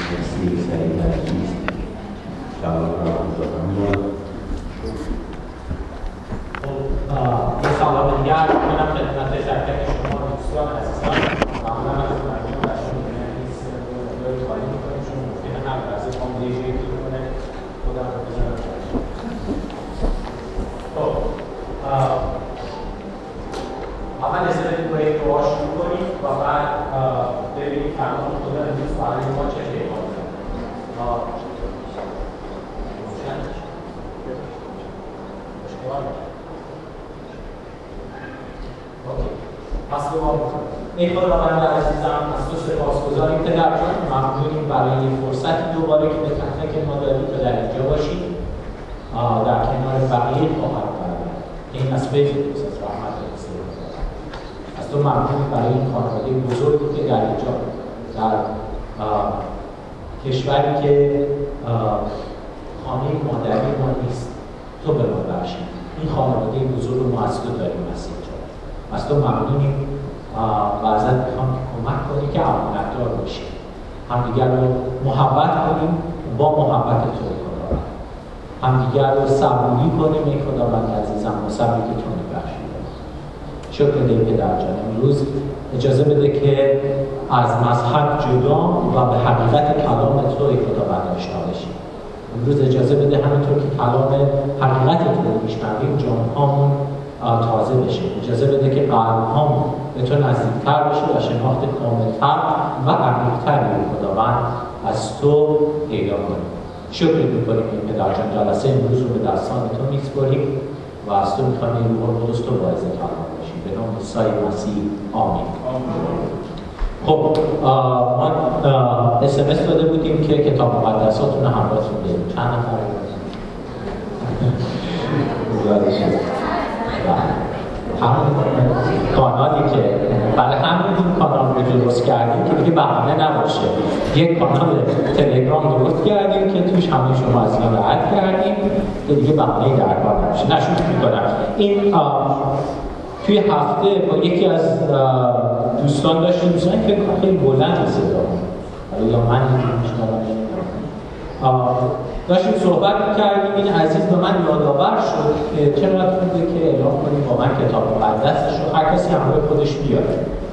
مرسی سعید عزیز جواب را دادم. یه سلام دیگر کنم خدمت تک تک شما دوستان عزیزان. ممنونم از مردم و شما نیست رو خالی میکنیم شما ممکنه هر لحظه کاملیشی کنه خودم رو بزنم. خب اول استفاده با یک دعا شروع کنیم و بعد ببینیم کلام خدا امروز برای ما چه پیغامی داره. پس دعا میکنم. ای خداوند عزیزم، از تو سپاسگزاریم پدر جان، ممنونیم برای این فرصتی دوباره که به تک تک ما داریم تا در اینجا باشیم در کنار بقیه خواهر برادر. این از فیض دوست از رحمت بسیار از تو ممنونیم برای این خانواده بزرگی که در اینجا در کشوری که خانه مادری ما نیست تو به ما بخشید. این خانواده بزرگ ما از تو داریم مسیح جان. از تو ممنونیم و ازت میخوام که کمک کنی که امانتدار باشیم، همدیگر رو محبت کنیم با محبت تو خداوند، همدیگر رو صبوری کنیم ای خداوند عزیزم با صبری که تو میبخشید. شکر دهیم پدر جان. امروز اجازه بده که از مذهب جدا و به حقیقت کلام تو ای خداوند آشنا بشیم. امروز اجازه بده همینطور که کلام حقیقت تو رو میشنویم جانهامون تازه بشه. اجازه بده که قلبهامون به تو نزدیکتر بشه و شناخت کاملتر و عمیق‌تری خداوند از تو پیدا کنیم. شکر می‌کنیم این پدر جان. جلسه امروز رو به دستان تو می‌سپاریم و از تو می‌خوایم این روح القدس تو باعث کلام باشیم. به نام عیسی مسیح آمین. خب ما SMS داده بودیم که کتاب مقدساتون رو همراهتون داریم. چند نفر زیاده شد. همون کانالی که برای همین کانال رو درست کردیم که دیگه بهانه نباشه. یک کانال تلگرام درست کردیم که توش همه شما از این رعایت کردیم که دیگه بهانه‌ای در کار نباشه. نشوت میکنم این توی هفته با یکی از دوستان داشتیم، دوستانی فکر کنم خیلی بلند صدا یا من داشتیم صحبت کردیم. این عزیز به من یادآور شد که چرا بوده که اعلام کنیم با من کتاب مقدسش رو هر کسی همراه خودش بیاره.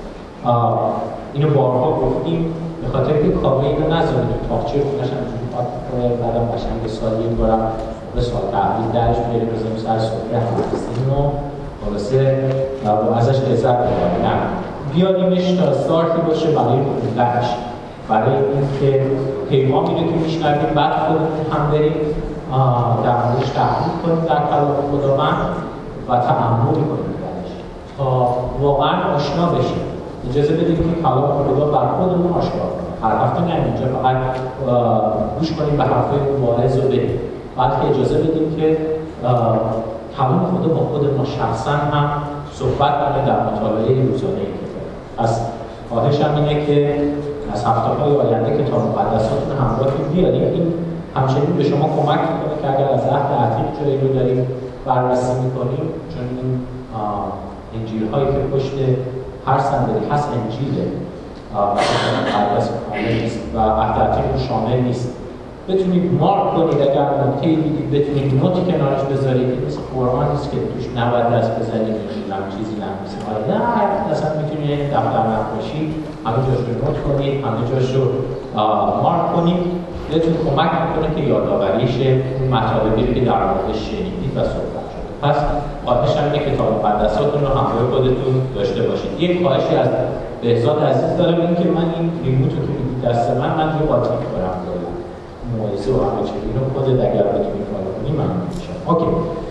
اینو بارها گفتیم به خاطر که کاوه اینو نذاریم تو تاقچه خونش همجوری پاک کنه، بعدم قشنگ سال یک بارم به سال تحویل درش بیاره بزنیم سر سفره هستیم و خلاصه ازش لذت ببریم. نه بیاریمش تا استارتی باشه برای خوندنش، برای اینکه پیغامی رو که میشنویم بعد خودمون هم بریم در موردش تحقیق کنیم در کلام خداوند و تأمل کنیم درش تا واقعا آشنا بشیم. اجازه بدیم که کلام خدا بر خودمون آشکار کنه. هر هفته نه اینجا فقط گوش کنیم به حرفای مبارز رو بریم، بلکه اجازه بدیم که کلام خدا با خود ما شخصا هم صحبت کنه در مطالعه روزانه ای که داریم. پس خواهشم اینه که از هفته‌های آینده کتاب مقدساتون همراهتون بیاریم. این همچنین به شما کمک میکنه که اگر از عهد عتیق جایی رو داریم بررسی میکنیم، چون این انجیل‌هایی که پشت هر صندلی هست انجیله و کتاب مقدس کامل نیست و عهد عتیق رو شامل نیست. بتونید مارک کنید، اگر نکته‌ای دیدید بتونید نوتی کنارش بذارید. مثل قرآن نیست که توش 90 دست بزنید هم چیزی نمی‌نویسید. نه اصلا میتونید دفتر نقاشی همه جاش رو نوت کنید، همه جاش رو مارک کنید. بهتون کمک میکنه که یادآوریش اون مطالبی که در موردش شنیدید و صحبت شده. پس خواهشم اینه که کتاب مقدساتون رو همراه خودتون داشته باشید. یک خواهشی از بهزاد عزیز دارم، این که من این ریموت رو که میدید دست من رو قاطی میکنم موعظه و همه چیز اینو خودت اگر بتونی کار کنی ممنون میشم. اوکی.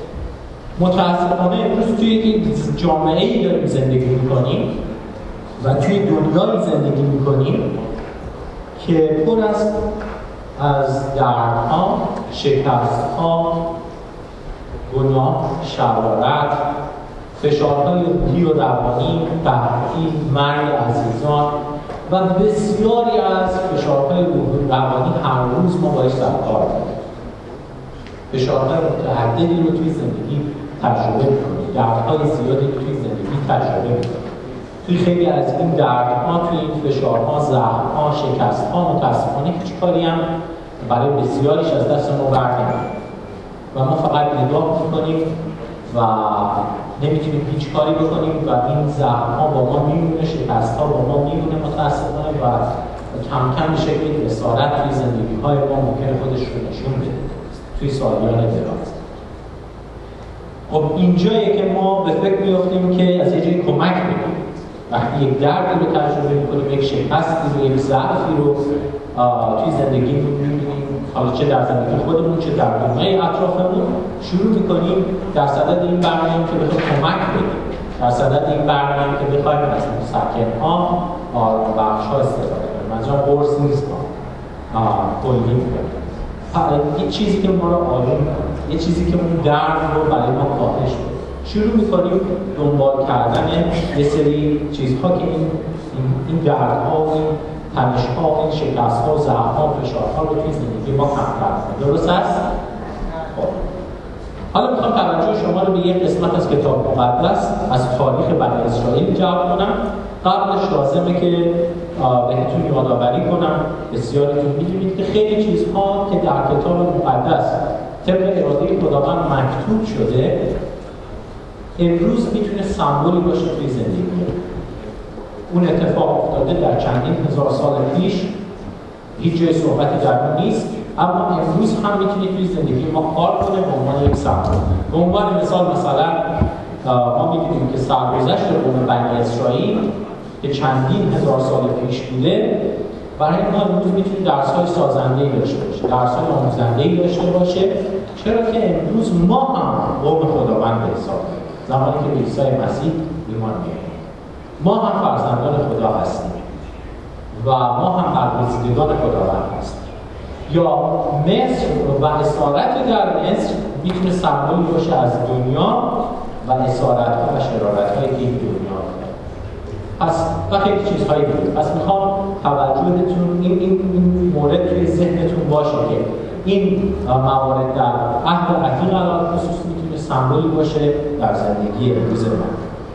متاسفانه امروز توی یک جامعه‌ای داریم زندگی میکنیم و توی دنیایی زندگی میکنیم که پر از دردها، شکستها، گناه، شرارت، فشارهای روحی و روانی، تهدید، مرگ عزیزان و بسیاری از فشارهای روانی هر روز ما باید سرکار کنیم. فشارهای متعددی رو توی زندگی تجربه می‌کنیم، دردهای زیادی رو توی زندگی تجربه می‌کنیم. توی خیلی از این دردها، توی این فشارها، زخم‌ها، شکست‌ها متأسفانه هیچ کاری هم برای بسیاریش از دست ما برنمیاد و ما فقط نگاه میکنیم و نمیتونیم هیچ کاری بکنیم و این زخم‌ها با ما میمونه، شکست‌ها با ما میمونه متأسفانه و کم کم به شکلی اسارت توی زندگی‌های ما ممکنه خودش رو نشون بده توی سالیان دراز. خب اینجاییه که ما به فکر میافتیم که از یه جایی کمک بگیریم. وقتی یک دردی رو تجربه می‌کنیم، یک شکستی رو، یک ضعفی رو توی زندگیمون می‌بینیم، حالا چه در زندگی خودمون چه در دنیای اطرافمون، شروع می‌کنیم در صدد این برنامه که بخوایم کمک بدیم، در صدد این برنامه که بخوایم از مسکن‌ها آرام‌بخش‌ها استفاده کنیم. منظورم قرص نیست، کلی یه چیزی که ما رو آروم کنه، یه چیزی که اون درد رو برای ما کاهش بده. شروع می‌کنیم دنبال کردن یه سری چیزها که این دردها، این تنش‌ها، این شکست‌ها، زخم‌ها، فشارها رو توی زندگی ما کم کنه. درست است؟ خب حالا می‌خوام توجه شما رو به یک قسمت از کتاب مقدس از تاریخ بنی اسرائیل جلب کنم. قبلش لازمه که بهتون یادآوری کنم، بسیاریتون می‌دونید که خیلی چیزها که در کتاب مقدس طبق اراده خداوند مکتوب شده امروز میتونه سمبولی باشه توی زندگی. اون اتفاق افتاده در چندین هزار سال پیش، هیچ جای صحبتی در اون نیست، اما امروز هم میتونه توی زندگی ما کار کنه به عنوان یک سمبول. به عنوان مثلا ما می‌دونیم که سرگذشت قوم بنی اسرائیل که چندین هزار سال پیش بوده، برای ما امروز میتونه درس‌های سازنده‌ای داشته باشه، درس‌های آموزنده‌ای داشته باشه، چرا که امروز ما هم قوم خداوند به حساب می‌آییم. زمانی که به عیسی مسیح ایمان می‌آوریم، ما هم فرزندان خدا هستیم و ما هم برگزیدگان خداوند هستیم. یا مصر و اسارت در مصر میتونه سمبولی باشه از دنیا و اسارت‌ها و شرارت‌هایی که این دنیا داره. پس خیلی چیزهایی بود. پس میخوام توجهتون این مورد توی ذهنتون باشه که این موارد در عهد عتیق علیه خصوص میتونه سمبولی باشه در زندگی امروز ما.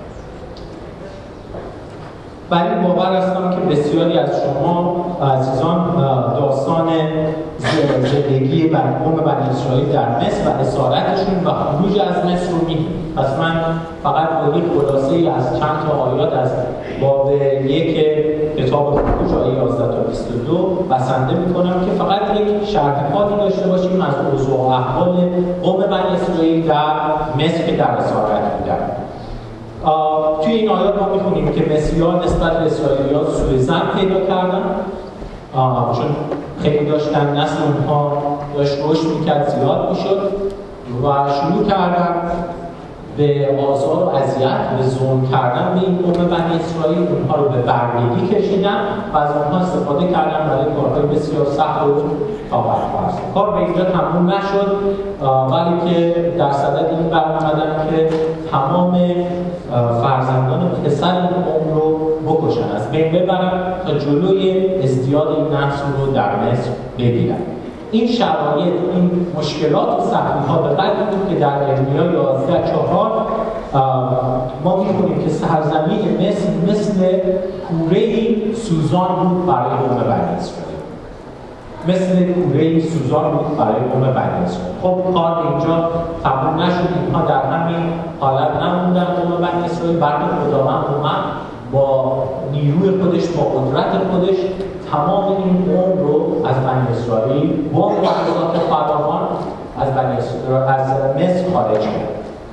برای این باور هستم که بسیاری از شما عزیزان داستان زندگی قوم بنی اسرائیل در مصر و اسارتشون و خروج از مصر رو می‌دونید. پس من فقط با یک خلاصه‌ای از چند تا آیات از باب 1 کتاب خروج آیه 11 تا 22 بسنده می‌کنم که فقط یک شرح‌هایی داشته باشیم از اوضاع و احوال قوم بنی اسرائیل در مصر که در اسارت بودن. توی این آیات ما می‌خونیم که مصریان نسبت به اسرائیلی‌ها سوء ظن پیدا کردن، چون خیلی داشتن نسل اونها داشت رشد می‌کرد، زیاد می‌شد و شروع کردن به آزار و اذیت، به ظلم کردن به این قوم بنی اسرائیل، اونها رو به بردگی کشیدن و از اونها استفاده کردن برای کارهای بسیار سخت و طاقت‌فرسا. کار به اینجا تموم نشد، ولی که در صدد این برآمدن که تمام فرزندان پسر این قوم رو بکشن، از بین ببرن تا جلوی ازدیاد این نسل رو در مصر بگیرن. این شرایط، این مشکلات و سختی‌ها به قدری بود که در ارمیا 11:4 ما می‌خونیم که سرزمین مصر مثل کوره‌ای سوزان بود برای قوم بنی اسرائیل. مثل کوره‌ای سوزان بود برای قوم بنی اسرائیل. خب کار اینجا تموم نشد، اینها در همین حالت نموندن قوم بنی اسرائیل، بلکه خداوند اومد با نیروی خودش، با قدرت خودش تمام این قوم رو از بنی اسرائیل با معجزات فراوان از مصر خارج کرد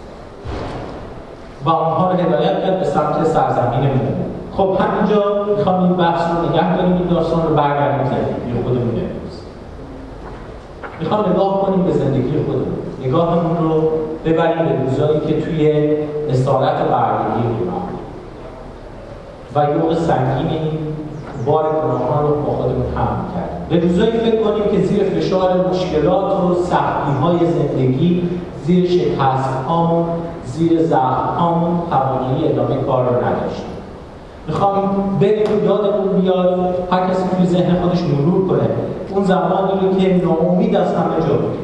و اونها رو هدایت کرد به سمت سرزمین موعود. خب همینجا میخوام این بحث رو نگه داریم، این داستان رو برگردیم زندگی خودمون امروز. میخوام نگاه کنیم به زندگی خودمون، نگاهمون رو ببریم به روزایی که توی اسارت و بردگی بودیم و یوغ سنگین این بار گناهان رو با خودمون حمل کردیم. به روزایی فکر کنیم که زیر فشار مشکلات و سختی‌های زندگی، زیر شکست‌هامون، زیر زخم‌هامون توانایی ادامه کار رو نداشتیم. میخوام بریم یادمون بیاد، هر کسی توی ذهن خودش مرور کنه اون زمانی رو که ناامید از همه جا بودیم.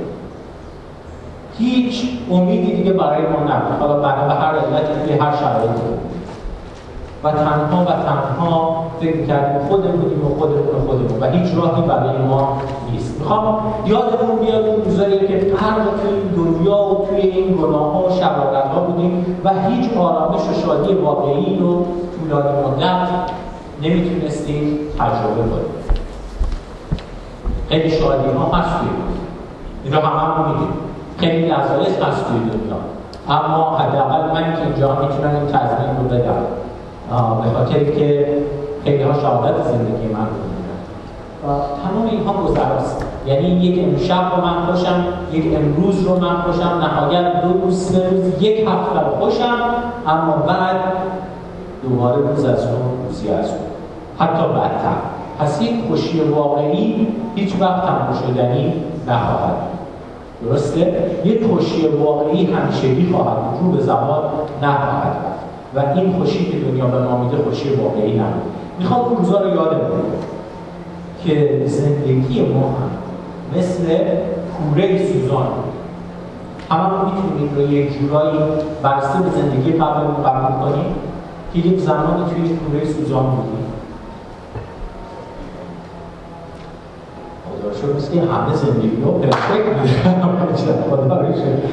هیچ امیدی دیگه برای ما نبود، حالا بنا به هر علتی توی هر شرایطی بود. و تنها فکر کردیم خودمونیم و هیچ راهی برای ما نیست. میخوام یادمون بیاد اون روزایی که غرق توی این دنیا و توی این گناه‌ها و شرارت‌ها بودیم و هیچ آرامش و شادی واقعی رو طولانی مدت نمیتونستیم تجربه کنیم. خیلی شادی‌ها هست توی این رو همه می‌دونیم، خیلی لذایز هست توی دنیا، اما حداقل من که اینجا میتونم این تضمین رو بدم به خاطری که خیلی ها شهادت زندگی من رو میدونم و تمام اینها گذراست. یعنی یک امشب رو من خوشم، یک امروز رو من خوشم، نهایت 2 روز 3 روز 1 هفته رو خوشم، اما بعد دوباره روز از اون روزی از اون، حتی بدتر. پس یک خوشی واقعی هیچ وقت تمام شدنی نخواهد. درسته؟ یک خوشی واقعی همیشگی خواهد بود، رو به زوال نخواهد رفت و این خوشی که دنیا به ما میده خوشی واقعی نبود. میخوام اون روزا رو یادمون بیاره که زندگی ما هم مثل کوره سوزان، هممون میتونیم رو یک جورایی برسه به زندگی قبلمون قبول کنیم که یک زمانی توی کوره سوزان بودیم. خدا شد مثل که همه زندگی رو پرفکت بودیم. خدا رو شد.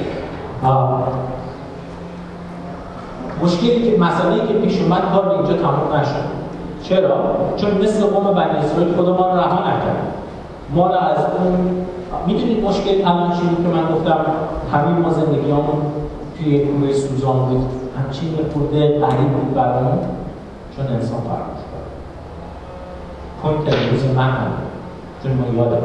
مشکلی که مسئله‌ای که پیش اومد کار به اینجا تموم نشد. چرا؟ چون مثل قوم بنی اسرائیل خدا ما رو رها نکرد. ما رو از اون میدونید مشکل الان چیزی که من گفتم همین ما زندگیامون توی کوره سوزان بود، همچین یه خورده غریب بود برامون چون انسان فراموش کرد. پوینت روز من هم چون ما یادم،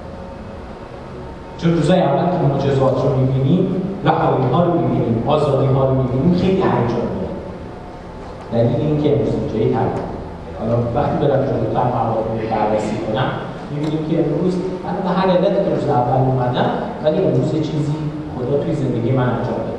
چون روزای اول که معجزات رو می‌بینیم، رهایی‌ها رو می‌بینیم، آزادی‌ها رو می‌بینیم، خیلی هیجان می‌گیره. دلیل اینکه امروز اینجایی تغییر. حالا وقتی برم جلوتر مواردی رو بررسی کنم، می‌بینیم که امروز من به هر علتی که روز اول اومدم، ولی امروز یه چیزی خدا توی زندگی من انجام داده.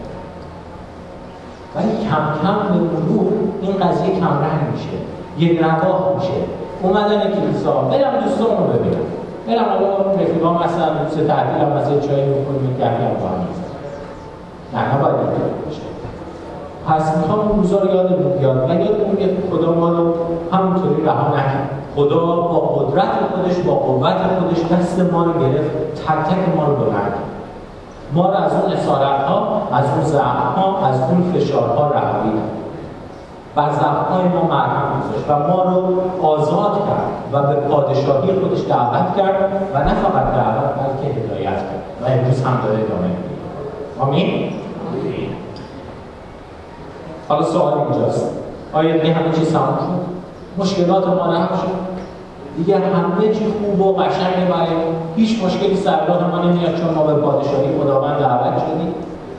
ولی کم کم به مرور این قضیه کمرنگ میشه، یه نگاه میشه. اومدن کلیسا، برم دوستان رو ببینم. برم حالا رفیقام مثلا روز تعطیلم مثلا چایی می‌کنیم که هم با هم نیست. نباید اینطور باشه. پس میخوام اون روزا رو یادمون بیاد و یادمون بیاد خدا ما رو همونطوری رها نکرد. خدا با قدرت خودش، با قوت خودش دست ما رو گرفت، تک تک ما رو بلند. ما رو از اون اسارت‌ها، از اون ضعف‌ها، از اون فشارها رهایی داد. بر ضعف‌های ما مرهم گذاشت و ما رو آزاد کرد و به پادشاهی خودش دعوت کرد و نه فقط دعوت بلکه هدایت کرد و امروز هم داره ادامه میده. آمین؟ حالا سوال اینجاست، آیا دیگه همه چیز تموم شد؟ مشکلات ما رفع شد؟ دیگه همه چی خوب و قشنگه برای هیچ مشکلی سر راه ما نمیاد چون ما به پادشاهی خداوند دعوت شدیم؟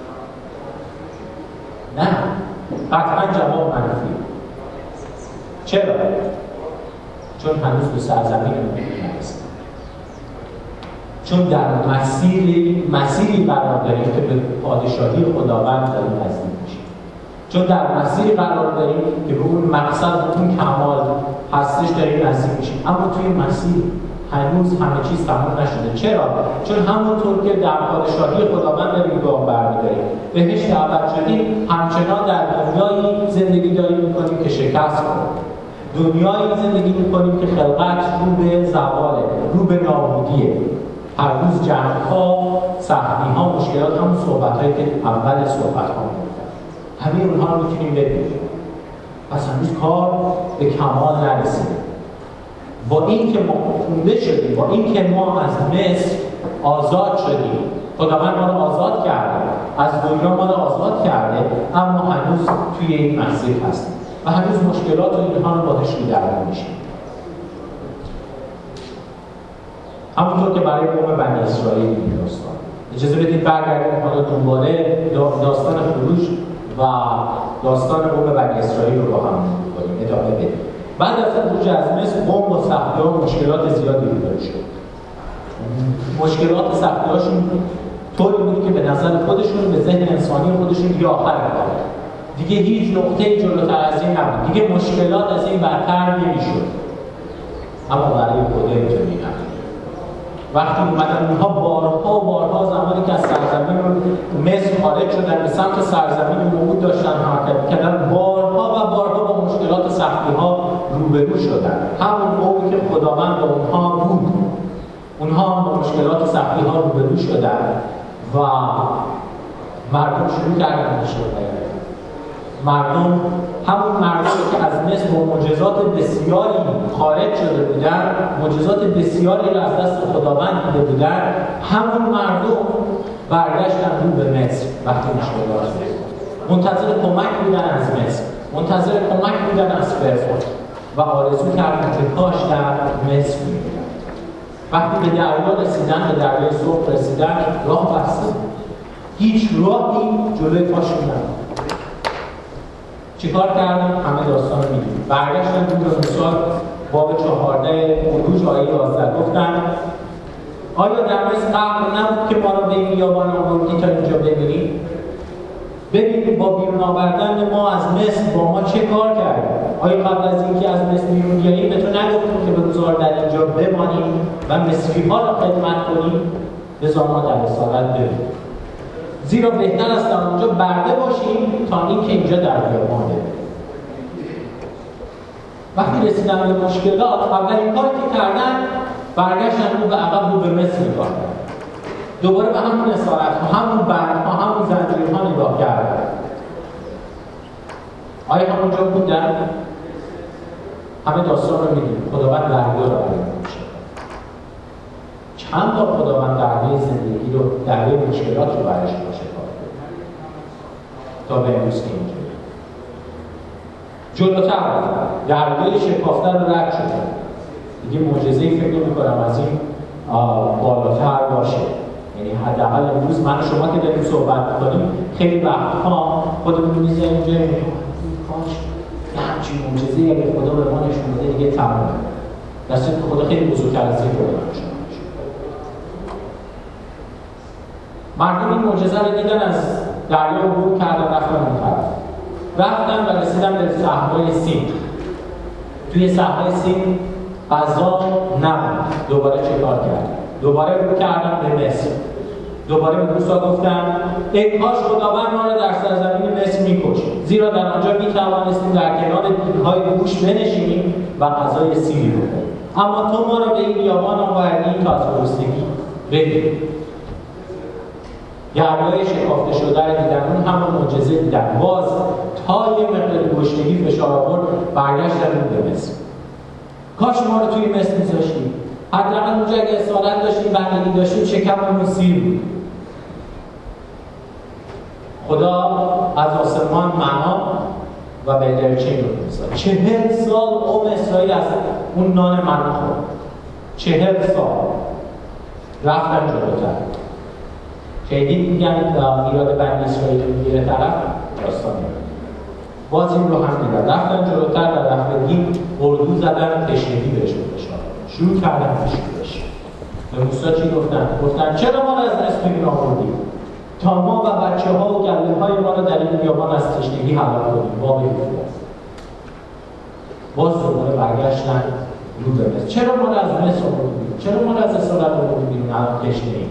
نه، قطعا جواب منفی. چرا؟ چون هنوز به سرزمین نرسیدیم. چون در مسیری قرار داریم که به پادشاهی خداوند داریم نزدیک میشیم. چون در مسیری قرار داریم که به اون مقصد، اون کمال هستش داریم نزدیک میشیم. اما توی مسیر هنوز همه چیز تمام نشده. چرا؟ چون همونطور که در پادشاهی خداوند داریم گام برمی‌داریم، بهش دعوت شدیم، همچنان در دنیایی زندگی داریم می‌کنیم که شکست خورده. دنیایی زندگی می‌کنیم که خلقت رو به زواله، رو به نابودیه. هر روز جنگ‌ها، سختی‌ها، مشکلات، همون صحبت‌هایی که اول صحبت‌ها گفتم. همه اونها رو می‌تونیم ببینیم. پس هنوز کار به کمال نرسیده. با اینکه ما خونده شدیم، با اینکه ما از مصر آزاد شدیم، خداوند ما رو آزاد کرده، از دنیا ما رو آزاد کرده، اما هنوز توی این مسیر هستیم و هنوز مشکلات و اینها رو باهاش روبرو میشیم. همونطور که برای قوم بنی اسرائیل این داستان. اجازه بدید برگردیم حالا دوباره داستان خروج و داستان قوم بنی اسرائیل رو با هم کنیم، ادامه بدیم. بعد از خروج از مصر قوم با سختی‌ها و مشکلات زیادی روبرو شد. مشکلات سختی‌هاشون طوری بود که به نظر خودشون، به ذهن انسانی خودشون یه آخر کاره. دیگه هیچ نقطه‌ای جلوتر از این نبود. دیگه مشکلات از این برتر نمی‌شد. اما برای خدا اینطوری نبود. وقتی اومدن اونها بارها زمانی که از سرزمین مصر خارج شدن به سمت سرزمین موعود داشتن حرکت کردن، بارها با مشکلات سختی‌ها روبرو شدن، همون موقعی که خداوند با اونها بود، اونها با مشکلات سختی‌ها روبرو شدن و مردم شروع کردن مشکل. مردم همون مردمی که از مصر با معجزات بسیاری خارج شده بودن، معجزات بسیاری را از دست خداوند دیده بودن، همون مردم برگشتن رو به مصر وقتی مشکلات بود. منتظر کمک بودن از مصر، منتظر کمک بودن از فرعون و آرزو کردن که کاش در مصر می‌بودن. وقتی به دریا رسیدن، به دریای سرخ رسیدن، راه بسته بود. هیچ راهی جلوی پاشون نبود. چیکار کردن؟ همه داستان رو می‌دونید. برگشتن رو به موسی، باب 14 خروج آیه 11 گفتن آیا در مصر قبل نبود که ما را به این بیابان آوردی تا اینجا ببینیم؟ ببینید با بیرون آوردن ما از مصر با ما چه کار کرد؟ آیا قبل از اینکه از مصر بیرون بیاییم به تو نگفتیم که به روزگار در اینجا بمانیم و مصری‌ها را خدمت کنیم؟ بذار ما در رسالت بریم. زیرا بهتر است در اونجا برده باشیم تا اینکه اینجا در بیابان بریم. وقتی رسیدن به مشکلات، اولین کاری که کردن برگشتن رو به عقب، رو به مصر نگاه کردن. دوباره به همون اسارت‌ها، همون بندها، همون زنجیرها نگاه کردن. آیا همونجا بودن؟ همه داستان رو می‌دونیم. خداوند دریا رو برای میشه. چند بار خداوند دریای زندگی رو، دریای مشکلات رو برایش باشه تا به امروز که اینجا جلوتر دریای شکافته رو رد شدن. دیگه معجزه‌ای فکر نمی‌کنم از این بالاتر باشه. یعنی حداقل امروز من و شما که داریم صحبت می‌کنیم خیلی وقتها خودمون می‌ذاریم اینجا کاش یه همچین معجزه‌ای اگه خدا به ما نشون بده دیگه تمومه. دست خدا خیلی بزرگتر از این خدا. مردم این معجزه رو دیدن، از دریا عبور کردن، رفتن اون طرف. رفتن و رسیدن به صحرای سین. توی صحرای سین غذا نبود. دوباره چه کار کردن؟ دوباره رو کردن به مصر. دوباره به موسی گفتن ای کاش خداوند ما را در سرزمین مصر می‌کشت، زیرا در آنجا می‌توانستیم در کنار دیگ‌های گوش بنشینیم و غذای سیری بخوریم. اما تو ما را به این بیابان آوردی تا از گرسنگی بمیریم. دریای شکافته شده رو دیدن، اون همون معجزه دیدن. باز تا یه مقدار گشنگی فشار آورد، برگشتن به مصر. کاش ما رو توی مصر می‌ذاشتیم. حداقل اونجا اگه اسارت داشتیم، بندگی داشتیم، شکممون سیر بود. خدا از آسمان معنا و بلدرچه رو می‌ذاره. 40 سال قوم اسرائیل از اون نان معنا خورد. 40 سال رفتن جلوتر. خیلی میگن ایراد بنی اسرائیل میگیره طرف داستان باز این رو هم دیدن. رفتن جلوتر در رفتگی اردو زدن، تشنگی بهشون بشن. شروع کردن تشنگیش. به موسی چی گفتن؟ گفتن چرا ما را از مصر بیرون آوردی؟ تا ما و بچه‌ها و گله‌های ما را در این بیابان از تشنگی هلاک کنیم. باز دوباره برگشتن رو به مصر. چرا ما را از مصر آوردی بیرون؟ چرا ما را از اسارت آوردی بیرون؟ الان تشنگی.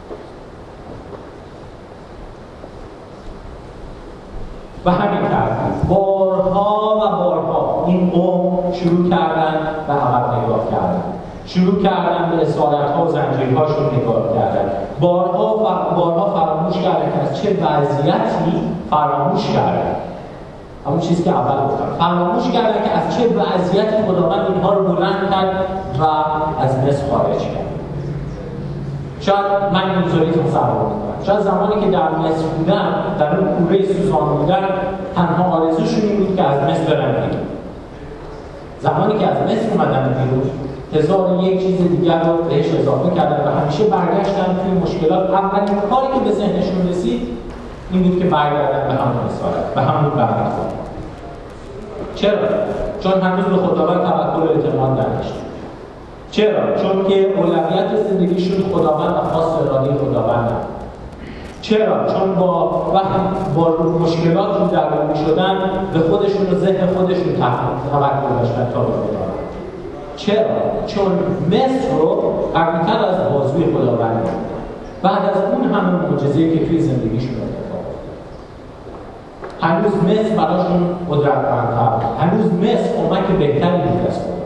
و همین ترتیب بارها و بارها این قوم شروع کردن به عقب نگاه کردن، شروع کردن به اسارت‌ها و زنجیرهاشون نگاه کردن، بارها فراموش کردن که از چه وضعیتی فراموش کردن. همون چیزی که اول گفتم، فراموش کردن که از چه وضعیتی خداوند اینها رو بلند کرد و از مصر خارج کرد. شاید من اینجوری تصور می‌کنم. شاید زمانی که در مصر بودن، در اون کوره سوزان بودن، تنها آرزوشون این بود که از مصر برن بیرون. زمانی که از مصر اومدن بیرون، 1001 چیز دیگر رو بهش اضافه کردن و همیشه برگشتن توی مشکلات. اولین کاری که به ذهنشون رسید این بود که برگردن به همون اسارت، به همون بندخواه. چرا؟ چون هنوز به خداوند توکل و اعتماد نداشتن. چرا؟ چون که اولویت زندگیشون خداوند و خاص اراده خداوند بود. چرا؟ چون با مشکلات رو درگیر شدن به خودشون و ذهن خودشون توکل داشتن تا به خداوند. چرا؟ چون مصر رو قوی‌تر از بازوی خداوند بود. بعد از اون همه معجزه‌ای که توی زندگیشون اتفاق افتاد. هنوز مصر براشون قدرتمندتر بود، هنوز مصر کمک بهتری بود از خدا.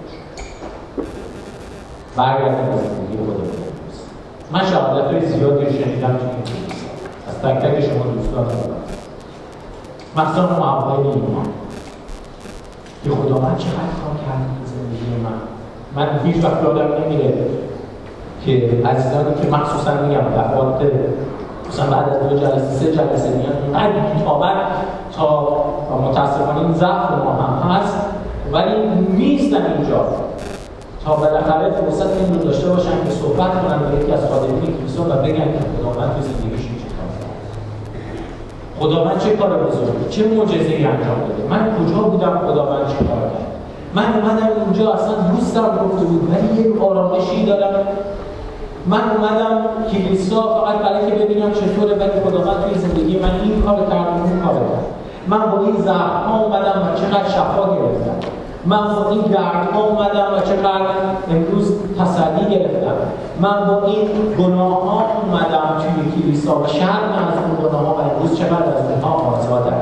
برگردیم به زندگی خودمون. من شهادت‌های زیادی رو شنیدم تو این کلیسا از تک تک شما دوستان خودم، مخصوصا معاونین ایمان، که خدا من چقدر کار کرد تو زندگی من هیچ وقت یادم نمیره که عزیزانی که مخصوصا میگم دفعات مثلا بعد از 2 جلسه 3 جلسه میاد اینقدر بی‌تابن تا متاسفانه این ضعف ما هم هست، ولی نیستن اینجا تا بالاخره فرصت این رو داشته باشن که صحبت کنن با یکی از خادمین کلیسا و بگن که خداوند تو زندگیشون چه کار کرد، خداوند چه کار بزرگی، چه معجزه‌ای انجام داده، من کجا بودم خداوند چه کار کرد. من اومدم اینجا اصلا دوستم گفته بود ولی یک آرامشی دارم. من اومدم کلیسا فقط برای که ببینم چطوره، ولی خداوند توی زندگی من این کار کرد و اون کار کرد. من با این ضعف‌ها اومدم و چقدر شفا گرفتم. من با این دردها اومدم و چقدر امروز تسلی گرفتم. من با این گناه‌ها اومدم توی کلیسا و شرم از اون گناه‌ها و امروز چقدر از اونها آزادم.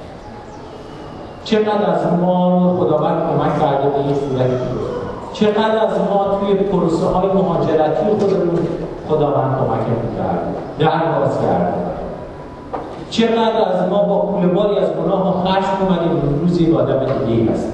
چقدر از ما خداوند کمک کرده به این صورتی، چقدر از ما توی پروسه های مهاجرتی خودمون خداوند کمکمون کرده، در باز کرده. چقدر از ما با کوله‌باری از گناه و خشم اومدیم امروز یک آدم دیگه هستیم.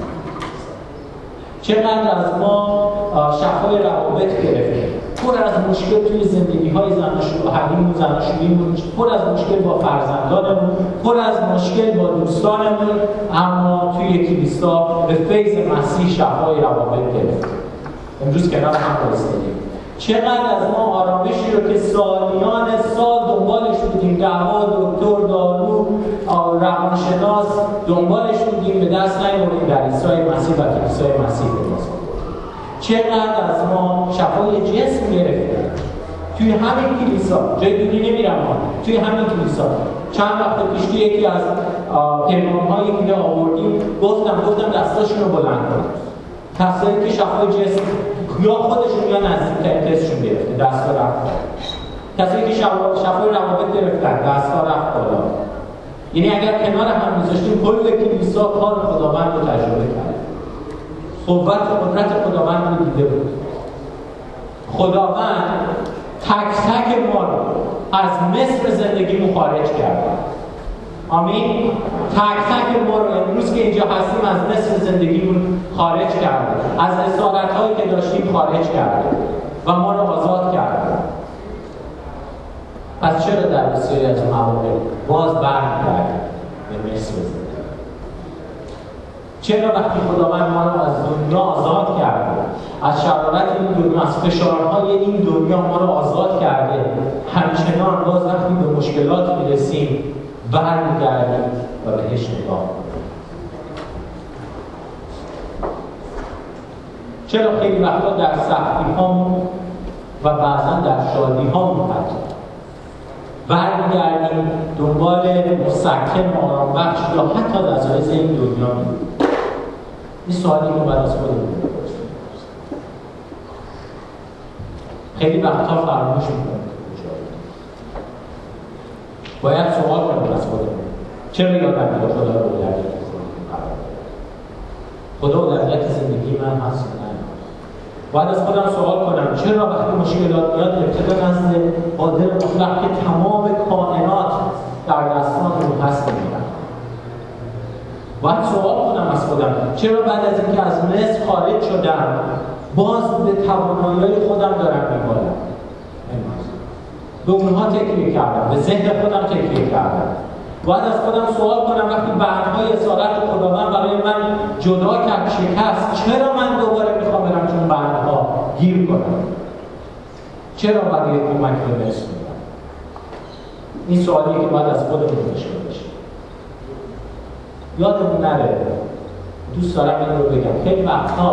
چقدر از ما شفای روابط گرفتیم، پر از مشکل توی زندگی‌های زناشوییمون پر از مشکل با فرزندانمون، پر از مشکل با دوستانمون، اما توی کلیسا به فیض مسیح شفای روابط گرفتیم. امروز کنار هم وایسادیم. چقدر از ما آرامشی رو که سالیان سال دنبالش بودیم، دعوا، دکتر، دارو، روانشناس دنبالش بودیم، به دست نیاوردیم در عیسی مسیح و کلیسای مسیح باز. چقدر از ما شفای جسم گرفتیم توی همین کلیسا، جای دیگه نمیرم ها، توی همین کلیسا. چند وقت پیش یکی از پیمان‌هایی که آوردیم گفتم دستاشون رو بلند کنید. کسایی که شفای جسم یا خودشون یا نزدیکترین کسشون گرفته دستا رفت، کسایی که شفای روابط گرفتن دستا رفت بالا. یعنی اگر کنار هم میذاشتیم کل کلیسا کار خداوند رو تجربه کرد، قدرت خداوند رو دیده بود. خداوند تک تک ما رو از مصر زندگیمون خارج کرد. آمین. تک تک ما رو امروز که اینجا هستیم از مصر زندگیمون خارج کرده، از اسارت‌هایی که داشتیم خارج کرده و ما رو آزاد کرده. پس چرا در بسیاری از مواقع باز برمیگردیم به مصر زندگی؟ چرا وقتی خداوند ما رو از دنیا آزاد کرده، از شرارت این دنیا، از فشارهای این دنیا ما رو آزاد کرده، همچنان باز وقتی به مشکلات میرسیم برمیگردیم و بهش نگاه کنیم؟ چرا خیلی وقتا در سختی هامون و بعضا در شادی هامون حتی برمیگردیم دنبال مسکن آرام بخش یا حتی لذایز این دنیا می‌کنیم؟ این سوالی رو باید از خودمون بپرسیم. خیلی وقتا فراموش می‌کنیم باید سوال کنیم از خودمون، چرا یادم میاد خدا رو اولویت کنم؟ خدا اولویت زندگی من هست یا نه؟ باید از خودم سوال کنم چرا وقتی مشکلات میاد ابتدا نزد قادر مطلق که تمام کائنات در دستان او هست میگیرم؟ باید سوال کنم از خودم چرا بعد از اینکه از مصر خارج شدم باز به توانایی‌های خودم دارم میبالم؟ به اونها تکیه کردم، به ذهن خودم تکیه کردم. باید از خودم سوال کنم وقتی بندهای اسارت خداوند برای من جدا کرد، شکست، چرا من دوباره میخوام برم چون بندها گیر کنم؟ چرا باید یک کمک به مصر میدم؟ این سوالیه که باید از خودمون داشته باشیم. یادمون نره، دوست دارم این رو بگم، خیلی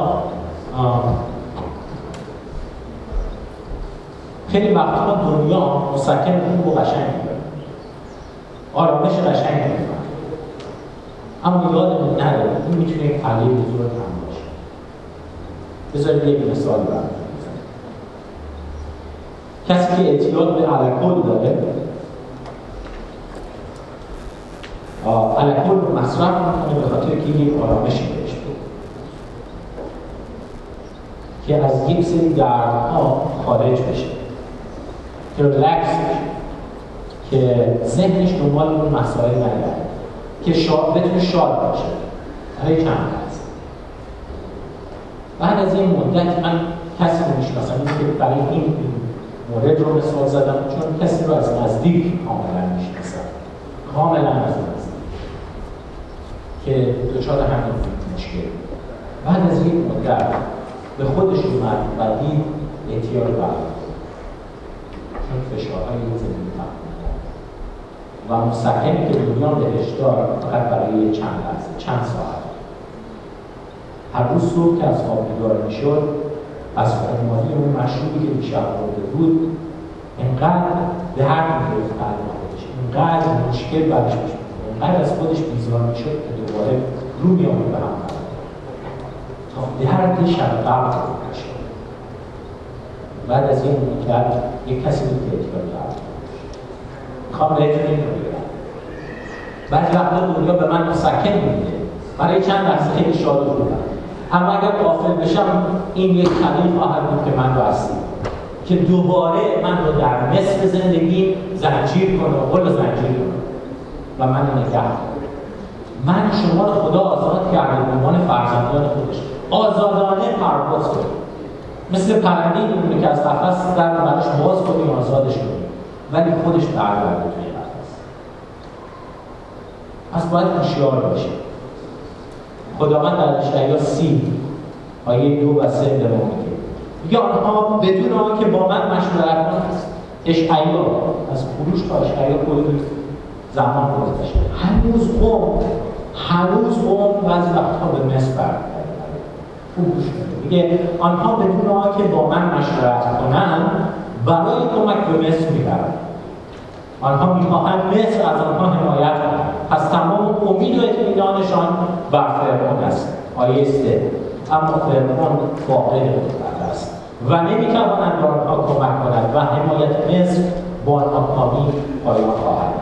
وقتا دنیا مسکن خوب و قشنگ می‌کنه، آرامش قشنگ می‌کنه، اما یادمون نره این میتونه یک پله بزرگ هم باشه. بذارید یک مثال براتون بزنم. کسی که اعتیاد به الکل داره الکل رو مصرف میکنه به خاطر که یک آرامشی بهش بود که از یک سری دردها خارج بشه، که ریلکس بشه، که ذهنش دنبال اون مسائل نگرده، که بتونه شاد باشه برای چند لحظه. بعد از این مدت من کسی رو میشناسم که برای این مورد رو مثال زدم چون کسی رو از نزدیک کاملا میشناسم، کاملا از نزدیک، که دچار همین مشکل. بعد از یک مدت به خودش اومد و دید اعتیاد برد، چون فشارهای زندگی و مسکنی که دنیا بهش داد فقط برای چند لحظه، چند ساعت. هر روز صبح که از خواب بیدار میشد، از خونمانی اون مشروبی که دیشب خورده بود انقدر درد می‌گرفت قلب خودش، انقدر مشکل برش پیش می‌اومد، انقدر از خودش بیزار میشد که دوباره رو می‌آمد به هم تا درد شب قبل نشد. بعد از این مدت یک کسی بود که اعتیاد کرد. میخوام بهتون این رو بگم، بعضی وقتا دنیا به من مسکن میده، برای چند لحظه خیلی شاد بودم، اما اگر غافل بشم این یک طریق خواهد بود که من بستیم، که دوباره من رو در مصر زندگی زنجیر کنه و قل زنجیر کنه و من نگه کنه. من شما رو خدا آزاد کرده به عنوان فرزندان خودش، آزادانه پرواز کنیم، مثل پرنده‌ای میمونه که از قفس در براش باز کنیم، آزادش کنیم، ولی خودش برگرده توی قفس. پس باید هوشیار باشیم. خداوند در اشعیا 30 آیه 2 و 3 به ما میگه، میگه آنها بدون آنکه با من مشورت کنند. اشعیا از خروج تا اشعیا کلی زمان گذشته، هنوز قوم بعضی وقتها به مصر برمیگرده. خوب گوش کنید، میگه آنها بدون آنکه با من مشورت کنند برای کمک به مصر میبرند. آنها میخواهند مصر از آنها حمایت کند، پس تمام امید و اطمینانشان بر فرعون است. آیه 3 اما فرعون فاقد قدرت است و نمیتوانند به آنها کمک کند و حمایت مصر با ناکامی پایان خواهد.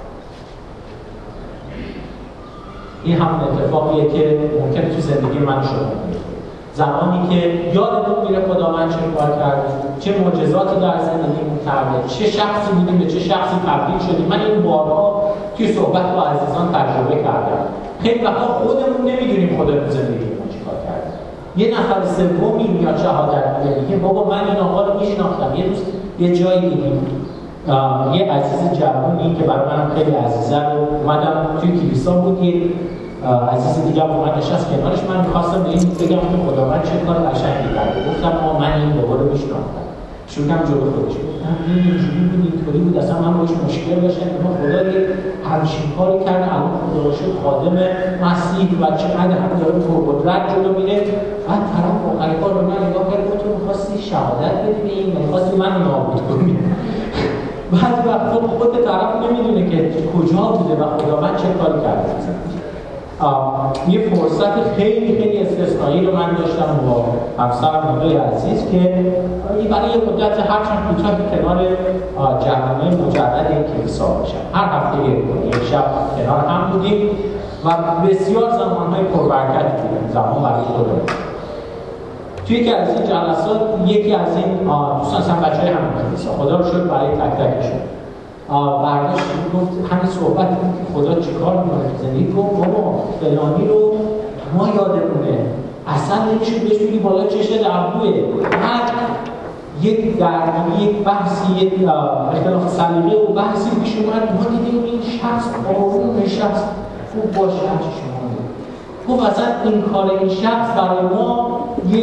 این همون اتفاقیه که ممکنه تو زندگی من شما بیفته. زمانی که یادمون میره خداوند چه کار کرده، چه معجزاتی در زندگیمون کرده، چه شخصی بودیم به چه شخصی تبدیل شدیم. من این بارها توی صحبت با عزیزان تجربه کردم. خیلی وقتا خودمون نمیدونیم خودمون زندگیمون چیکار کرده. یه نفر سومی میاد شهادت میده، میگه بابا من این آقا رو میشناختم، یه روز یه جایی دیدیم یه عزیز جوانی که برای من خیلی عزیزه رو اومدم توی کلیسا بود، یه عزیز دیگه اومد نشست کنارش، من می‌خواستم به این بگم که خداوند چه کار قشنگی کرده. گفتم من این بابا رو میشناختم. شروعم جلو خودش گفتم اینجوری بود، اینطوری بود، اصلا من باهاش مشکل داشتم، اما خدا یه همچین کاری کرد، الان خدا رو شکر خادم مسیح و چقدر هم داره پرقدرت جلو میره. بعد طرف آخر کار به من نگاه کرد، تو می‌خواستی شهادت بدی به این، می‌خواستی من نابود کنی. بعد وقتا خود طرف نمیدونه که کجا بوده و خداوند چه کاری کرده. یه فرصت خیلی استثنایی رو من داشتم با همسرم آقای عزیز که برای یه مدت هرچند کوتاه کنار جوانای مجرد این کلیسا باشم. هر هفته یک شب کنار هم بودیم و بسیار زمانهای پربرکت بودیم، زمان برای خودمون. توی یکی از این جلسات یکی از این دوستان اصلا بچه‌های همون کلیسا، خدا رو شکر برای تک تکشون، برداشت گفت همین صحبت بود که خدا چیکار میکنه تو زندگی. گفت بابا فلانی رو ما یادمونه، اصلا نمیشه بهش بگی بالا چشه دربوه. بعد یک درگیری، یک بحثی، یک اختلاف سلیقه و بحثی پیش اومد، ما دیدیم این شخص آروم نشست، خوب باشه هرچی شما گفت اصلا این کار این شخص برای ما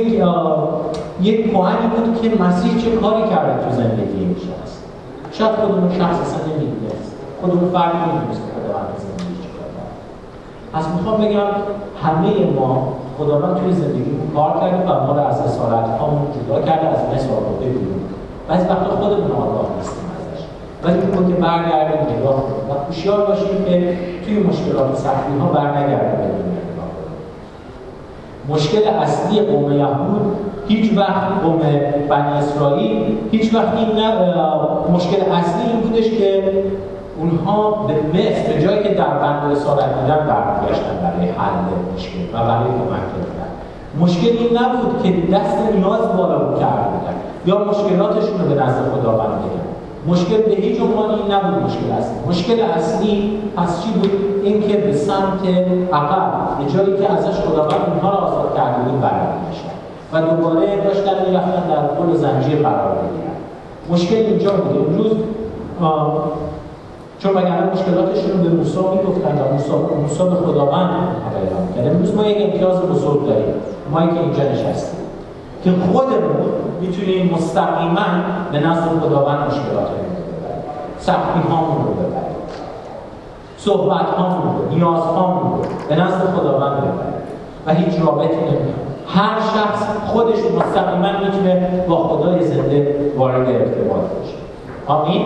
یک پوانی بود که مسیح چه کاری کرده تو زندگی این شخص. شاید خودمون شخص اصلا نمیدونست، خودمون فرق نمیدونست که خداوند زندگی چیکار کرده. پس میخوام بگم همه ما خداوند توی زندگیمون کار کرده و ما رو از اسارت هامون جدا کرده، از مصر آورده بیرون. بعضی وقتا خودمون آگاه نیستیم ازش، ولی میخوام که برگردیم نگاه کنیم و هوشیار باشیم که توی مشکلات و سختی ها برنگردیم به دنیا نگاه کنیم. مشکل اصلی قوم یهود هیچ وقت قوم بنی اسرائیل هیچ وقت این مشکل اصلی این بودش که اونها به مصر به جایی که در بند اسارت بودن برمیگشتن برای حل مشکل و برای کمک کردن. مشکل این نبود که دست نیاز بالا کرده بودن یا مشکلاتشون رو به نزد خداوند بگن. مشکل به هیچ عنوان این نبود. مشکل اصلی پس چی بود؟ اینکه به سمت عقب به جایی که ازش خداوند اونها رو آزاد کرده بود برمیگشتن و دوباره داشتن میرفتن در پل زنجیر قرار بگیرن. مشکل اینجا بود. امروز چون وگرنه مشکلاتشون رو به موسی میگفتن و موسی به خداوند بیان کرد. امروز ما یک امتیاز بزرگ داریم، ما که اینجا نشستیم، که خودمون میتونیم مستقیما به نزد خداوند مشکلاتمون رو ببریم، سختی‌هامون رو ببریم، صحبت‌هامون رو، نیازهامون رو به نزد خداوند ببریم و هیچ رابطی نمی‌کنه. هر شخص خودش مستقیما میتونه با خدای زنده وارد ارتباط بشه. آمین.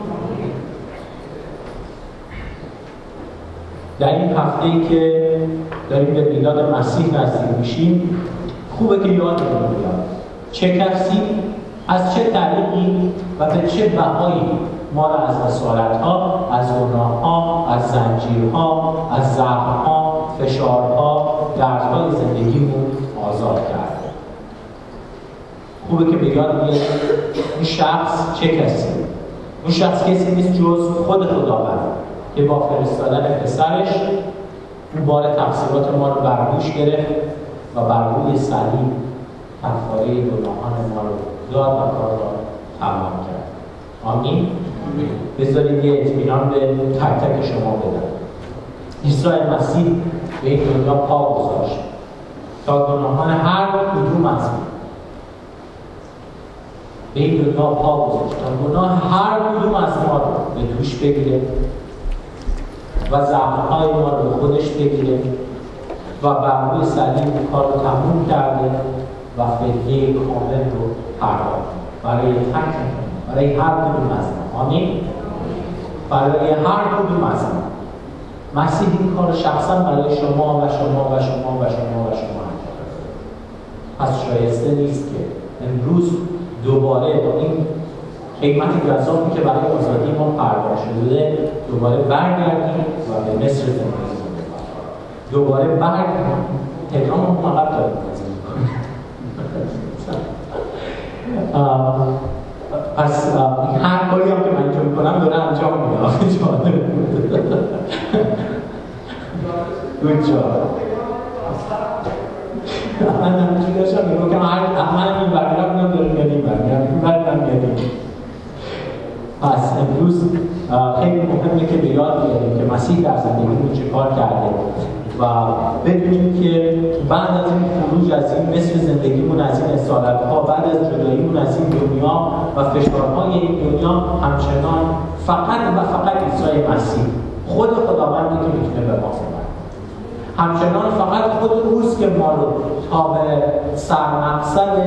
در این هفته‌ای که داریم به میلاد مسیح نزدیک میشیم، خوبه که یادمون بیاد چه کسی از چه طریقی و به چه بهایی ما را از اسارت‌ها، از گناه‌ها، از زنجیرها، از زخم‌ها، فشارها، دردهای زندگیمون آزاد کرده. خوبه که به یاد بیاد اون شخص چه کسی؟ اون شخص کسی نیست جز خود خداوند که با فرستادن پسرش اون بار تقصیرات ما رو بر دوش گرفت و بر روی صلیب کفاره گناهان ما رو داد و کار را تمام کرد. آمین. بذارید یه اطمینان به تک تک شما بدم. عیسی مسیح به این دنیا پا گذاشت تا گناهان هر کدوم از ما به این دنیا پا گذاشت تا گناه هر کدوم از ما رو به دوش بگیره و زخم‌های ما رو به خودش بگیره و بر روی صلیب کار رو تموم کرده و فدیه کامل رو پرداخت برای برای هر کدوم از ما. آمین. برای هر کدوم از ما مسیح این کار شخصا برای شما و شما و شما و شما و شما انجام داده. پس شایسته نیست که امروز دوباره با این قیمت گزافی که برای آزادی ما پرداخت شده دوباره برگردیم و به مصر زندگی کنیم. دوباره برگردیم. تهران رو فقط داریم پس هر کاری هم که من انجام میکنم داره انجام میدم. گود جاب. من همینجوری داشتم میگم که من این برگرم دارم میادیم برگرم. پس امروز خیلی مهمه که به یاد بیاریم که مسیح در زندگیمون چه کار کرده و بدونیم که بعد از این خروج از این مصر زندگیمون، از این اسارت‌ها، بعد از جداییمون از این دنیا و فشارهای این دنیا همچنان فقط و فقط عیسی مسیح خود خداوندی که میتونه به ما کمک. همچنان فقط خود اوست که ما رو تا به سرمقصد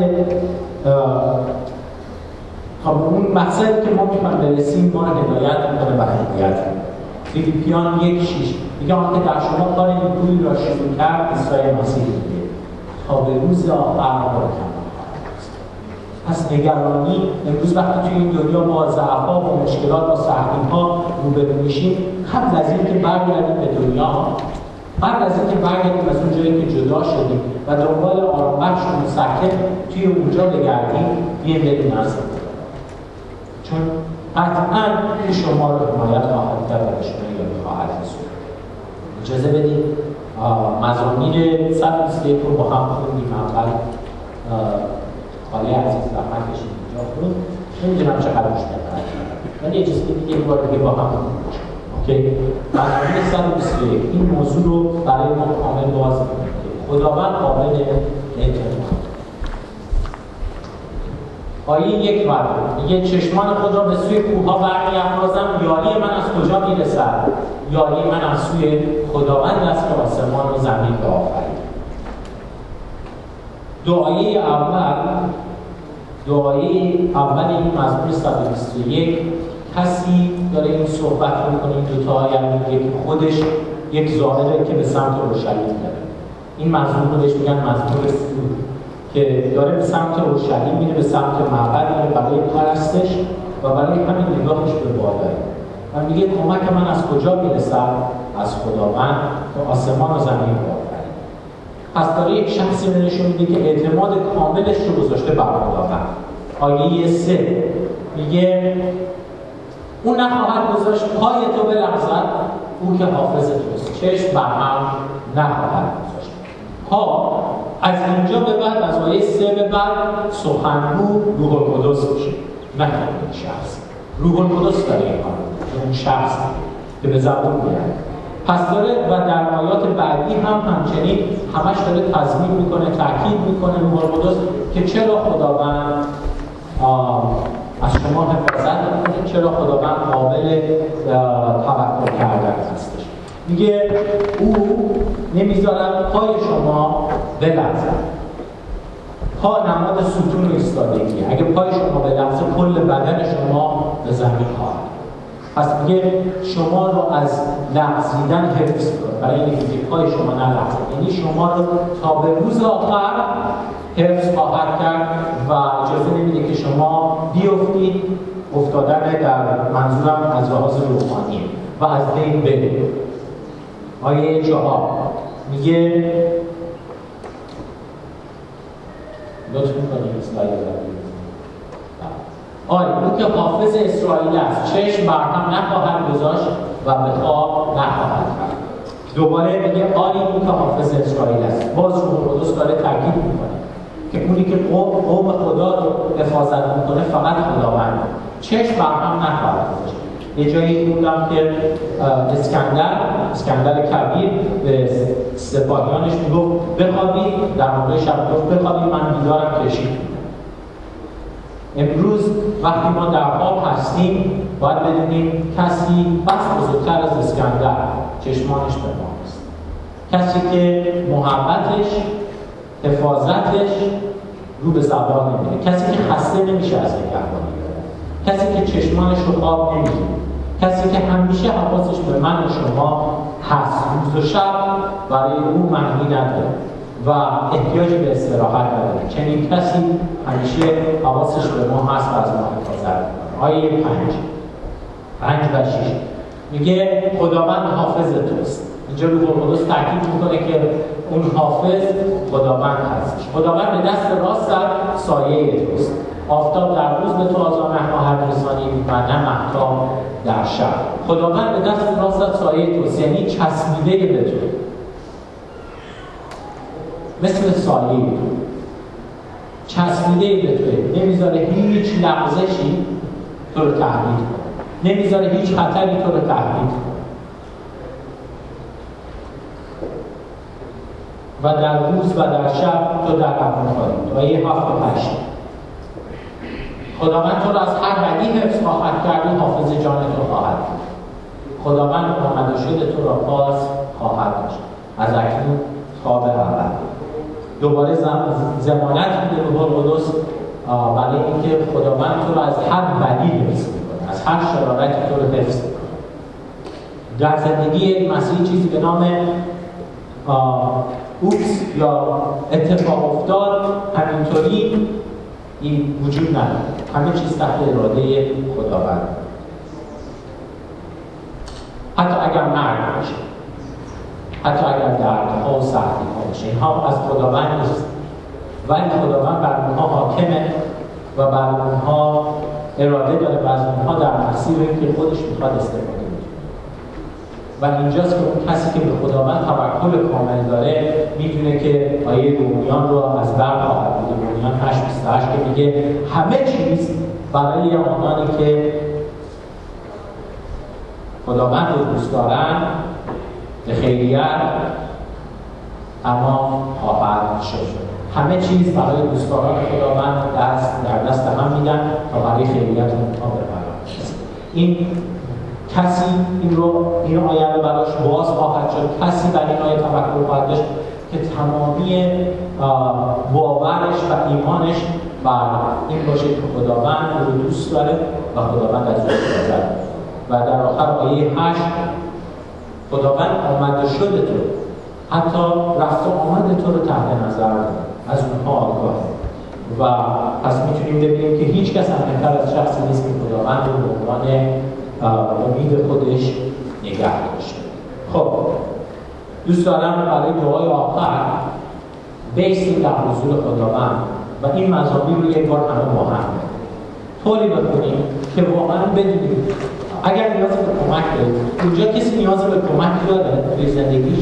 تا به اون مقصدی که ما میخوایم برسیم ما رو هدایت میکنه و هدایت میکنه. فیلیپیان 1:6 میگه آنکه در شما کار نیکویی را شروع کرد عیسی مسیح دیگه تا به روز آخر ما رو کمال خواهد. پس نگرانی امروز وقتی توی این دنیا با ضعف‌ها و مشکلات و سختی‌ها روبرو میشیم، قبل از اینکه برگردیم به دنیا، بعد از اینکه برگردیم از اون جایی که جدا شدیم و دنبال آرامبخش و مسکن توی اونجا بگردیم، بیایم بریم نزد خدا. چون قطعاً که شما رو حمایت خواهد کرد و به شما یاری خواهد رسوند. اجازه بدید مزامیر 121 رو با هم خوندیم. اول خاله عزیز زحمت کشید اینجا خود نمیدونم چقدر روش بکنم ولی یه چیزی دیگه یک بار دیگه با هم خوندیم. اوکی؟ مزامیر 121 این موضوع رو برای ما کامل باز می‌کنه. خداوند قابل اعتماد. آیه 1 میگه چشمان خود را به سوی کوه‌ها برمی‌افرازم، یاری من از کجا میرسد؟ یاری من از سوی خداوند است که آسمان و زمین را آفرید. دعای اول این مزمور 121 کسی داره این صحبت می‌کنه، این دو تا آیه میگه که خودش یک ظاهره که به سمت اورشلیم داره. این مزمور رو بهش میگن مزمور سور که داره به سمت اورشلیم میره، به سمت معبد میره برای پرستش و برای همین نگاهش به بالا. و میگه کمک من از کجا میرسد؟ از خداوند که آسمان و زمین آفرید. پس داره یک شخصی نشون میده که اعتماد کاملش رو گذاشته بر خداوند. آیه 3 میگه اون نخواهد گذاشت پای تو بلغزد، او که حافظ توست، چشم بر هم نخواهد گذاشت. ها از اینجا به بعد، از آیه 3 به بعد سخنگو روح القدس میشه، نه این شخص. روح القدس داره این کار، اون شخص که به زبان میاد. پس داره و در آیات بعدی هم همچنین همش داره تضمین میکنه، تاکید میکنه روح القدس که چرا خداوند از شما حفاظت میکنه، چرا خداوند قابل توکل کردن هستش. میگه او نمیذارد پای شما بلغزد. پا نماد ستون و ایستادگی، اگه پای شما بلغزه کل بدن شما به زمین خواهد. پس میگه شما رو از لغزیدن حفظ کنه، برای اینکه پای شما نلغزه، یعنی شما رو تا به روز آخر حفظ خواهد کرد و اجازه نمیده که شما بیفتید. افتادن در منظورم از لحاظ روحانیه و از بین برید. آیه 4 میگه لطف میکنید اسلاید رو او که حافظ اسرائیل است، چشم بر هم نخواهد گذاشت و به خواب نخواهد کرد. دوباره میگه او که حافظ اسرائیل است. باز روح القدس داره تاکید میکنه که اونی که قوم خدا رو حفاظت میکنه فقط خداوند. چشم بر هم نخواهد گذاشت. یه جایی خوندم که اسکندر کبیر به سپاهیانش میگفت بخوابید، در موقع شب گفت بخوابید، من بیدارم کشید. امروز وقتی ما در خواب هستیم باید بدونیم کسی بس بزرگتر از اسکندر چشمانش به ماست. کسی که محبتش، حفاظتش رو به زبان نمیره، کسی که خسته نمیشه از نگهبانی، کسی که چشمانش رو خواب نمیره، کسی که همیشه حواسش به من و شما هست، روز و شب برای او معنی نداره و احتیاج به استراحت نداره. چنین کسی همیشه حواسش به ما هست و از ما حفاظت میکنه. آیه 5 و 6 میگه خداوند حافظ توست. اینجا روح القدس تاکید میکنه که اون حافظ خداوند هستش. خداوند به دست راست سایه توست. آفتاب در روز به تو آزار نخواهد رسانید و نه مهتاب در شب. خداوند به دست راست سایه توست، یعنی چسبیده به تو، مثل سایه تو چسبیده به تو، نمیذاره هیچ لغزشی تو رو تهدید کنه، نمیذاره هیچ خطری تو رو تهدید کنه. و در روز و در شب تو در امان خواهی. آیه 7 و 8 خداوند تو را از هر بدی حفظ خواهد کرد و حافظ جان تو خواهد بود. خداوند آمد و شد تو را باز خواهد داشت از اکنون تا به ابد. دوباره ضمانت میده روح القدس برای اینکه خداوند تو را از هر بدی حفظ میکنه، از هر شرارتی تو رو حفظ میکنه. در زندگی مسیح چیزی به نام اوپس یا اتفاق افتاد همینطوری این وجود نداره. همه چیز تحت اراده خداوند. حتی اگر مرگ باشه، حتی اگر دردها و سختی‌ها باشه، اینها از خداوند نیست، ولی خداوند بر اونها حاکمه و بر اونها اراده داره و از اونها در مسیری که خودش میخواد استفاده کنه. و اینجاست که اون کسی که به خداوند توکل کامل داره میدونه که آیه رومیان رو از بر خواهد بود. رومیان 8:28 که میگه همه چیز برای آنانی که خداوند رو دوست دارن به خیریت اما خواهد شد. همه چیز برای دوستداران خداوند در دست هم میدن تا برای خیریت اونها ببرن. این کسی این آیه رو براش باز خواهد شد، کسی بر این آیه توکل خواهد داشت که تمامی باورش و ایمانش بر این باشه که خداوند او رو دوست داره و خداوند از او راضی. و در آخر آیه 8 خداوند آمد و شد تو، حتی رفت و آمد تو رو تحت نظر داره، از اونها آگاهه. و پس میتونیم ببینیم که هیچ کس امن‌تر از شخصی نیست که خداوند رو به عنوان امید دوست دارم برای دعای آخر بیستیم در حضور خداوند و این مزامیر رو یک بار همه با هم طوری بکنیم که واقعا بدونیم اگر نیاز به کمک دارید. اونجا کسی نیاز به کمک داره توی زندگیش؟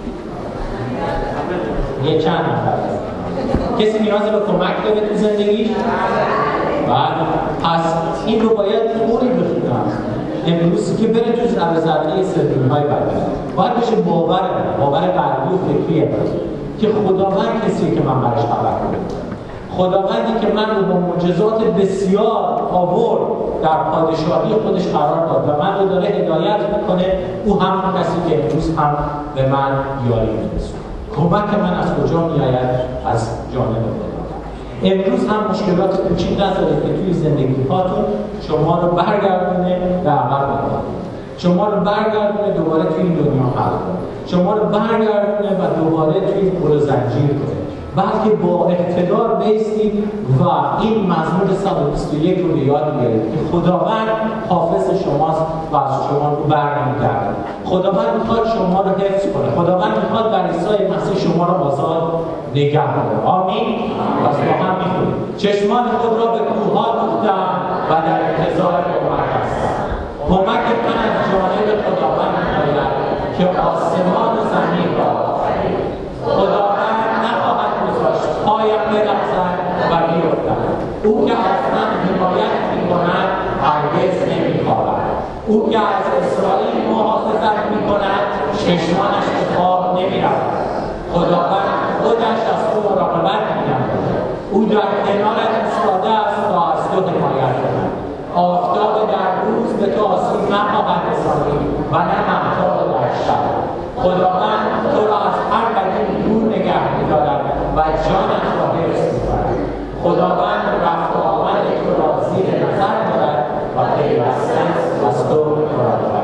یه چند نفر کسی نیاز به کمک داره تو زندگیش؟ بله. پس این رو باید طوری بخونم امروز که بره تو زمینه سرگیری‌های بدن باید بشه باور قلبی و فکری که خداوند کسیه که من برش خبر کنم، خداوندی که من رو با معجزات بسیار آورد در پادشاهی خودش قرار داد و من رو داره هدایت میکنه، او همون کسی که امروز هم به من یاری میرسونه. کمک من از کجا میآید؟ از جانب خدا. امروز هم مشکلات کوچیک ندارید که توی زندگی هاتون شما رو برگردونه به عقب بکنه، شما رو برگردونه دوباره توی این دنیا حل کنه، شما رو برگردونه و دوباره توی این پل زنجیر کنه، بلکه با اقتدار بیستید و این مزمور 121 رو به یاد بیارید که خداوند حافظ شماست و از شما رو برنمی‌گردونه. خداوند میخواد شما رو حفظ کنه، خداوند میخواد در عیسی مسیح شما رو آزاد نگه داره. آمین. پس با هم میخونیم. چشمان خود را به کوه‌ها دوختم و در انتظار کمک هستم. کمک من از جانب خداوند میآید که آسمان و زمین را آفرید. خداوند نخواهد گذاشت پایم بلرزد و بیفتد. او که از من حمایت میکند هرگز نمیخوابد. او که از اسرائیل محافظت میکند چشمانش به خواب نمیرود. خداوند خودش از تو مراقبت می‌نماید. او در کنارت ایستاده است تا از تو حمایت کند. آفتاب در روز به تو آسیب نخواهد رسانید و نه مهتاب در شب. خداوند تو را از هر بدی دور نگه می‌دارد و جانت را حفظ می‌کند. خداوند رفت و آمد تو را زیر نظر دارد و پیوسته از تو مراقبت